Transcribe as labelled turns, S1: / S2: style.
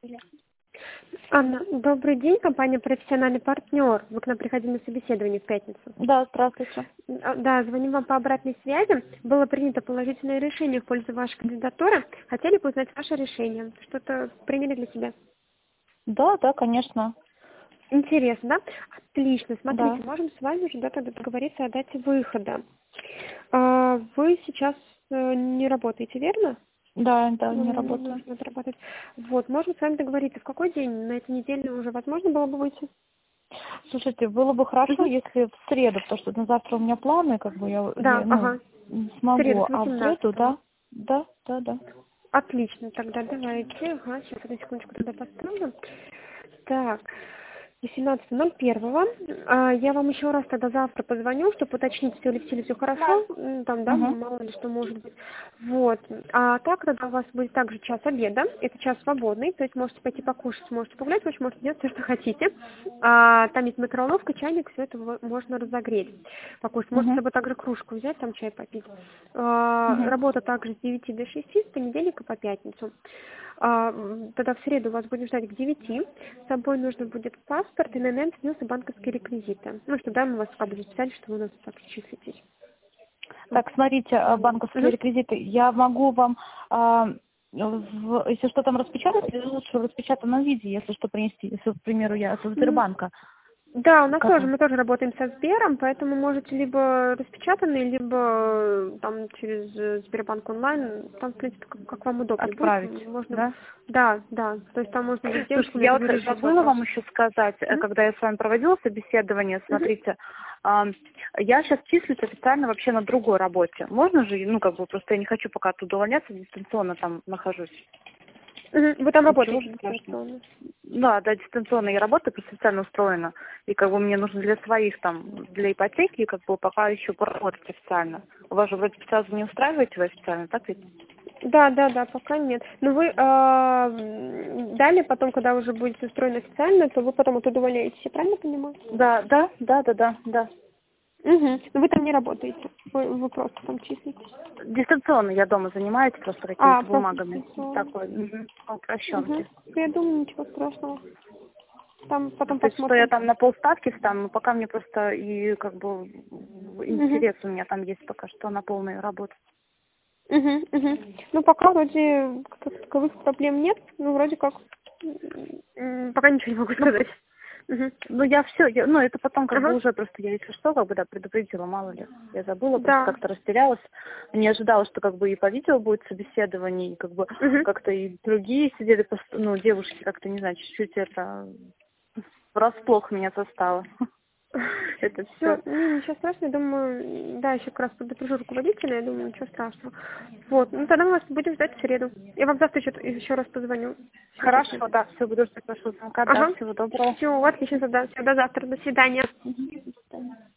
S1: Анна, добрый день, компания «Профессиональный партнер». Вы к нам приходили на собеседование в пятницу.
S2: Да, здравствуйте.
S1: Да, звоним вам по обратной связи. Было принято положительное решение в пользу вашей кандидатуры. Хотели бы узнать ваше решение? Что-то приняли для себя?
S2: Да, конечно.
S1: Интересно, да? Отлично.
S2: Да.
S1: Смотрите, можем с вами уже тогда договориться о дате выхода. Вы сейчас не работаете, верно?
S2: Да, не работаю.
S1: Нужно отрабатывать. Вот, можем с вами договориться, в какой день на этой неделе уже возможно было бы выйти?
S2: Слушайте, было бы хорошо,
S1: Мгм.
S2: если в среду, потому что на завтра у меня планы,
S1: Да, ага.
S2: не
S1: В среду
S2: смогу,
S1: с
S2: а в среду,
S1: 18-го.
S2: да. Да.
S1: Отлично, тогда давайте. Ага, сейчас одну секундочку тогда поставлю. Так, 18.01. Я вам еще раз тогда завтра позвоню, чтобы уточнить, все ли в силе, все хорошо. Там, да,
S2: Угу.
S1: мало ли что может быть. Вот. А так тогда у вас будет также час обеда. Это час свободный, то есть можете пойти покушать, можете погулять, в общем, можете делать все, что хотите. Там есть микроволновка, чайник, все это можно разогреть. Покушать. Можете с
S2: Угу.
S1: собой также кружку взять, там чай попить.
S2: Угу.
S1: Работа также с 9 до 6, с понедельника по пятницу. Тогда в среду вас будем ждать к 9. С собой нужно будет паспорт, ИНН, СНИЛС и банковские реквизиты. Ну, что да, мы вас как бы записали, что вы у нас так числитесь.
S2: Так, смотрите, банковские
S1: Мгм.
S2: реквизиты. Я могу вам, если что там распечатать, или лучше в распечатанном виде, если что принести, если, к примеру, я со
S1: М,
S2: Сбербанка.
S1: Да, у нас
S2: Как
S1: тоже,
S2: вы?
S1: мы тоже работаем со Сбером, поэтому можете либо распечатанный, либо там через Сбербанк онлайн, там, в принципе, как вам удобнее будет,
S2: Отправить,
S1: можно,
S2: да?
S1: да, то есть там можно будет сделать,
S2: Слушайте,
S1: например,
S2: я вот
S1: также решить
S2: забыла
S1: вопрос.
S2: вам еще сказать,
S1: Мгм.
S2: когда я с вами проводила собеседование,
S1: Мгм.
S2: смотрите, я сейчас числюсь официально вообще на другой работе. Можно же, просто я не хочу пока оттуда увольняться, дистанционно там нахожусь.
S1: Мгм. Вы там
S2: Ничего
S1: работаете
S2: страшного.
S1: дистанционно?
S2: Да, дистанционно я работаю, просто официально устроена. И мне нужно для своих для ипотеки, пока еще поработать официально. У вас же вроде сразу не устраиваете вы официально, так ведь?
S1: Да, пока нет. Но вы далее, потом, когда уже будете устроены официально, то вы потом оттуда увольняетесь, я правильно понимаю?
S2: Да.
S1: Угу. Но вы там не работаете, вы просто там числитесь.
S2: Дистанционно я дома занимаюсь просто какими-то
S1: Просто
S2: бумагами.
S1: дистанционно.
S2: Такой,
S1: Угу.
S2: упрощенки.
S1: Я думаю, ничего страшного. Там потом
S2: То есть, что я
S1: посмотрим.
S2: там на полставки стану, но пока мне просто
S1: Угу.
S2: интерес у меня там есть пока что на полную работу.
S1: Угу. Ну, пока вроде таковых проблем нет. Ну, вроде как. Пока ничего не могу
S2: Ну,
S1: сказать. Угу.
S2: я все, это потом
S1: Ага.
S2: уже просто я если что, предупредила, мало ли. Я забыла, просто
S1: Да.
S2: как-то растерялась. Не ожидала, что и по видео будет собеседование, и
S1: Угу.
S2: как-то и другие сидели, девушки как-то, не знаю, чуть-чуть это врасплох меня застало. Это все.
S1: Все, ничего страшного, я думаю, да, еще как раз предупрежу руководителя, я думаю, ничего страшного. Вот, ну тогда мы вас будем ждать в среду. Я вам завтра еще раз позвоню. Все
S2: Хорошо,
S1: уточню.
S2: да, все, буду ждать вашего звонка, да,
S1: Ага.
S2: всего доброго.
S1: Все, отлично тогда. Все, до завтра. До свидания.
S2: Мгм, до свидания.